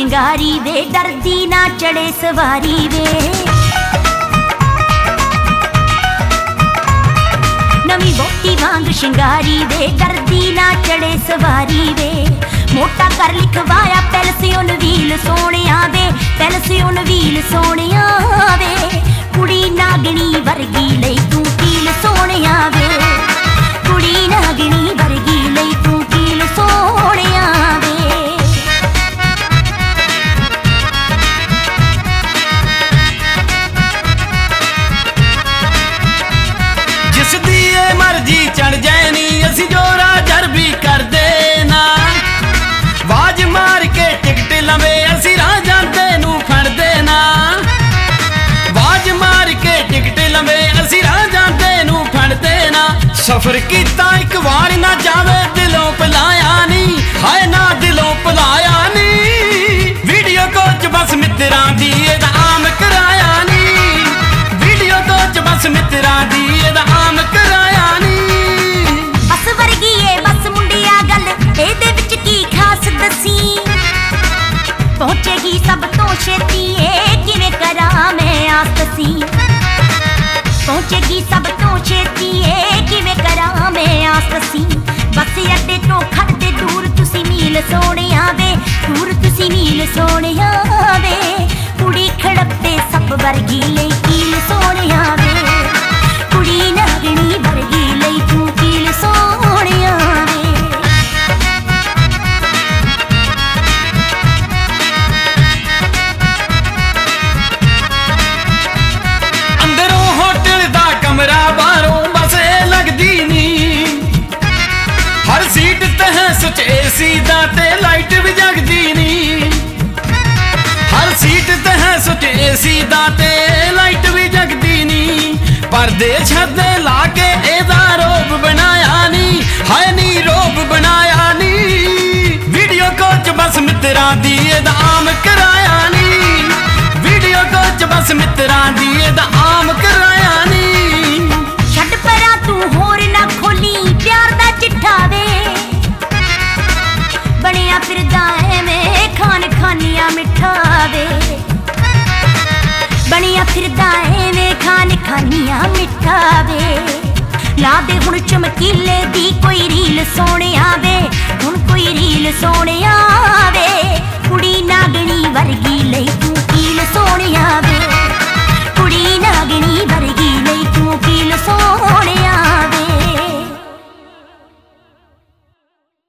ਸ਼ਿੰਗਾਰੀ ਵੇ ਡਰਦੀ ਨਾ ਚੜੇ ਸਵਾਰੀ ਵੇ। ਨਵੀਂ ਵਹੁਟੀ ਵਾਂਗ ਸ਼ਿੰਗਾਰੀ ਵੇ ਡਰਦੀ ਨਾ ਚੜੇ ਸਵਾਰੀ ਵੇ। ਮੋਟਾ ਕਰ ਲਿਖਵਾਇਆ ਪੈਲਸਿਓਨ ਵੀਲ ਸੋਹਣਿਆ ਵੇ, ਪੈਲਸਿਓਨ ਵੀਲ ਸੋਹਣਿਆ ਵੇ। ਕੁੜੀ ਨਾਗਣੀ ਵਰਗੀ ਲਈ ਤੂੰ ਕੀਲ ਸੋਹਣਿਆ ਵੇ, ਕੁੜੀ ਨਾਗਣੀ ਵਰਗੀ ਲਈ ਤੂੰ ਕੀਲ ਸੋਹਣਿਆ ਵੇ। ਜਿਸ ਦੀ ਏ ਮਰਜ਼ੀ ਚੜ ਜਾਏ ਨੀ ਅਸੀਂ ਜੋਰਾ ਜਰਬੀ ਕਰਦੇ ਨਾ। ਬਾਜ ਮਾਰ ਕੇ ਟਿਕਟ ਲਵੇ ਅਸੀਂ ਰਾਹ ਜਾਂਦੇ ਨੂੰ ਫੜਦੇ ਨਾ। ਬਾਜ ਮਾਰ ਕੇ ਟਿਕਟ ਲਵੇ ਅਸੀਂ ਰਾਹ ਜਾਂਦੇ ਨੂੰ ਫੜਦੇ ਨਾ। ਸਫ਼ਰ ਕੀਤਾ ਇੱਕ ਵਾਰ ਨਾ ਜਾਵੇ ਦਿਲੋਂ ਭੁਲਾਇਆ ਨੀ, ਹਾਏ ਨਾ ਦਿਲੋਂ ਭੁਲਾਇਆ ਨੀ। ਵੀਡੀਓ ਕਾਲ 'ਚ ਬਸ ਮਿੱਤਰਾਂ ਦੀ ਇਹਦਾ ਆਮ ਕਰਾਇਆ ਨੀ, ਵੀਡੀਓ ਕਾਲ 'ਚ ਬਸ ਮਿੱਤਰਾਂ ਦੀ ਇਹਦਾ ਆਮ ਕਰਾਇਆ ਨੀ। ਬਸ ਵਰਗੀ ਏ ਬਸ ਮੁੰਡਿਆ ਗੱਲ ਇਹਦੇ ਵਿੱਚ ਕੀ ਖਾਸ ਦੱਸੀ। ਪਹੁੰਚੇਗੀ ਸਭ ਤੋਂ ਛੇਤੀ ਏ ਕਿਵੇਂ ਕਰਾਂ ਮੈਂ ਆਸ ਦੱਸੀ। ਪਹੁੰਚੇਗੀ ਸਭ ਤੋਂ ਛੇਤੀ ਏ ਕਿਵੇਂ ਕਰਾਂ ਮੈਂ ਆਸ ਦੱਸੀ। ਬਸ ਅੱਡੇ ਤੋਂ ਖੜਦੇ ਦੂਰ ਤੁਸੀਂ ਮੀਲ ਸੋਹਣਿਆ ਵੇ, ਦੂਰ ਤੁਸੀਂ ਮੀਲ ਸੋਹਣਿਆ ਵੇ। ਕੁੜੀ ਖੜੱਪੇ ਸੱਪ ਵਰਗੀ ਲਈ ਕੀਲ ਸੋਹਣਿਆ ਵੇ, ਕੁੜੀ ਨਾਗਣੀ ਵਰਗੀ ਲਈ ਤੂੰ ਕੀਲ ਸੋਹਣਿਆ ਵੇ। ਅੰਦਰੋਂ ਹੋਟਲ ਦਾ ਕਮਰਾ ਬਾਹਰੋਂ ਬਸ ਇਹ ਲੱਗਦੀ ਨੀ। ਹਰ ਸੀਟ ਤੇ ਹੈ ਸੁੱਚ ਏਸੀ ਦਾ ਤੇ ਲਾਈਟ ਵੀ ਜਗਦੀ ਨੀ। ਹਰ ਸੀਟ ਤੇ ਹੈ ਸੁੱਚ ਏਸੀ ਦਾ ਤੇ ਲਾਈਟ ਵੀ ਜਗਦੀ ਨੀ। ਪਰਦੇ ਛੱਡੇ ਲਾ ਕੇ ਇਹਦਾ ਰੋਬ ਬਣਾਇਆ ਨੀ, ਹਾਏ ਨੀ ਰੋਬ ਬਣਾਇਆ ਨੀ। ਵੀਡੀਓ ਕਾਲ 'ਚ ਬਸ ਮਿੱਤਰਾਂ ਦੀ ਇਹਦਾ ਆਮ ਕਰਾਇਆ ਨੀ, ਵੀਡੀਓ ਕਾਲ 'ਚ ਬਸ ਮਿੱਤਰਾਂ ਦੀ ਇਹਦਾ ਆਮ ਕਰਾਇਆ ਨੀ। ਛੱਡ ਪਰਾਂ ਤੂੰ ਹੋਰ ਨਾ ਖੋਲੀ ਪਿਆਰ ਦਾ ਚਿੱਠਾ ਵੇ। ਬਣਿਆ ਫਿਰਦਾ ਐਵੇਂ ਖਾਨ ਖਾਨੀਆਂ ਮਿੱਠਾ ਵੇ, ਬਣਿਆ ਫਿਰਦਾ ਐਵੇਂ ਖਾਨ ਖਾਨੀਆਂ ਮਿੱਠਾ ਵੇ। ਲਾ ਦੇ ਹੁਣ ਚਮਕੀਲੇ ਦੀ ਕੋਈ ਰੀਲ ਸੋਹਣਿਆ ਵੇ, ਹੁਣ ਕੋਈ ਰੀਲ ਸੋਹਣਿਆ ਵੇ। ਕੁੜੀ ਨਾਗਣੀ ਵਰਗੀ ਲਈ ਤੂੰ